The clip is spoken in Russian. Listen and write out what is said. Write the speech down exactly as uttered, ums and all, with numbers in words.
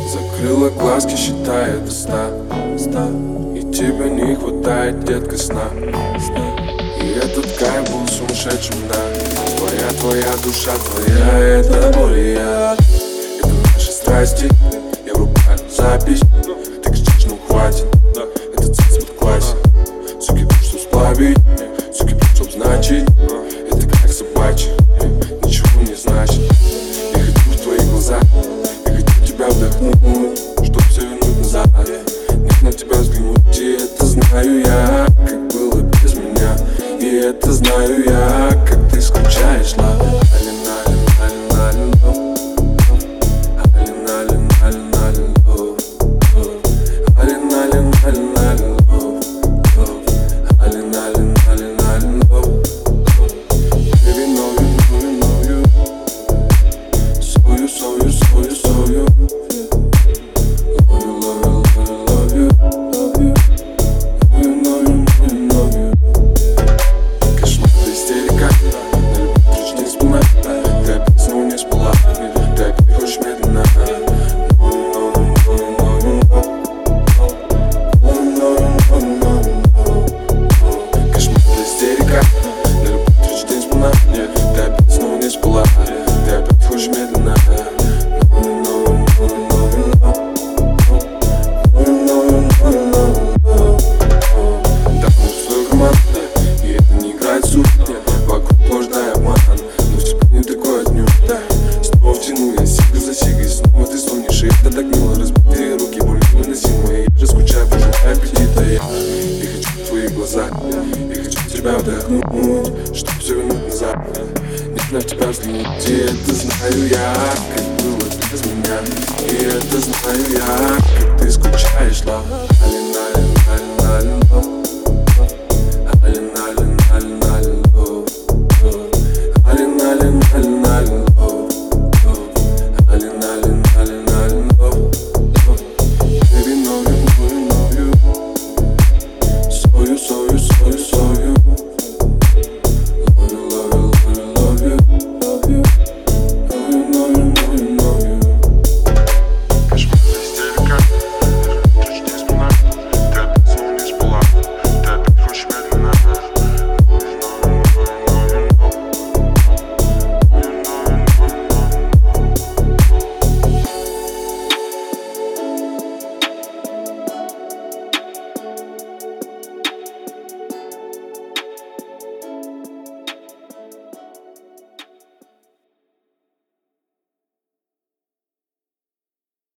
Закрыла глазки, считая до ста, и тебе не хватает, детка, сна. И этот кайф был сумасшедшим, да. Твоя, твоя душа, твоя, это боль и яд. Это наши страсти, я врубаю запись. Ты кричишь, ну хватит, этот секс под классе. Суки пьют, чтоб сплавить, суки пьют, чтоб значить. Это как собачье, ничего не значит. Я хочу в твои глаза, я хочу тебя вдохнуть, чтоб все вернуть назад. Нет на тебя взглянуть, и это знаю я, как было без меня. И это знаю я, как ты скучаешь, лав. Это так мило, разбитые руки, боль невыносимая. Я же скучаю, пожелаю аппетита. Я, я хочу в твои глаза, я хочу тебя вдохнуть, чтоб все вернуть назад. Нет на тебя взглянуть, и это знаю я, как было без меня. И это знаю я, как ты скучаешь, лав. Алин, алин, алин, алин, алин.